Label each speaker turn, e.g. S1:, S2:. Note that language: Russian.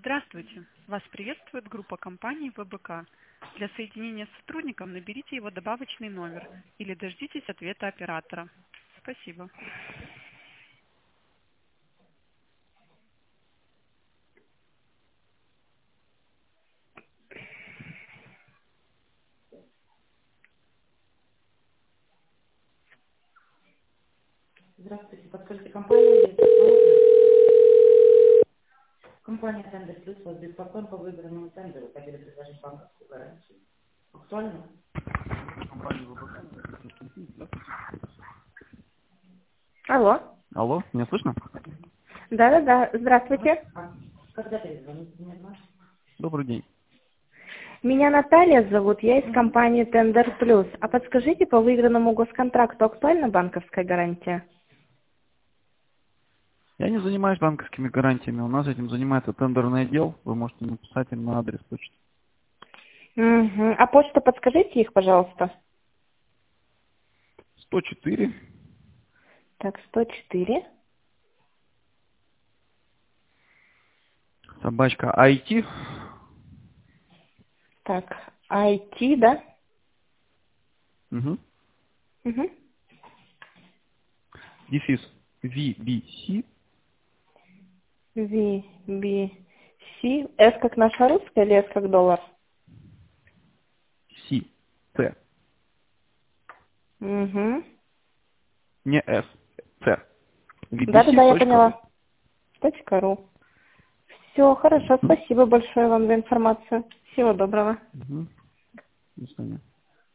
S1: Здравствуйте. Вас приветствует группа компаний ВБК. Для соединения с сотрудником наберите его добавочный номер или дождитесь ответа оператора. Спасибо.
S2: Здравствуйте, подскажите, компания компания Тендер Плюс вас беспокоит по выигранному тендеру, хотели предложить банковскую гарантию. Актуально?
S3: Алло.
S4: Алло, меня слышно?
S3: Да-да-да, здравствуйте.
S2: Когда перезвоните мне, Маша?
S4: Добрый день.
S3: Меня Наталья зовут, я из компании Tender Plus. А подскажите, по выигранному госконтракту актуальна банковская гарантия?
S4: Я не занимаюсь банковскими гарантиями. У нас этим занимается тендерный отдел. Вы можете написать им на адрес почты.
S3: Угу. А почту подскажите их, пожалуйста.
S4: 104
S3: Так, 104.
S4: собачка IT.
S3: Так, IT, да?
S4: Угу.
S3: Угу.
S4: Дефис VBC.
S3: VBC. S как наша русская или S как доллар?
S4: C. Т.
S3: Угу.
S4: Не S. Ц.
S3: Да-да-да, я
S4: VBC.ru.
S3: поняла. .ру. Все, хорошо, спасибо большое вам за информацию. Всего доброго.
S4: Угу. До свидания.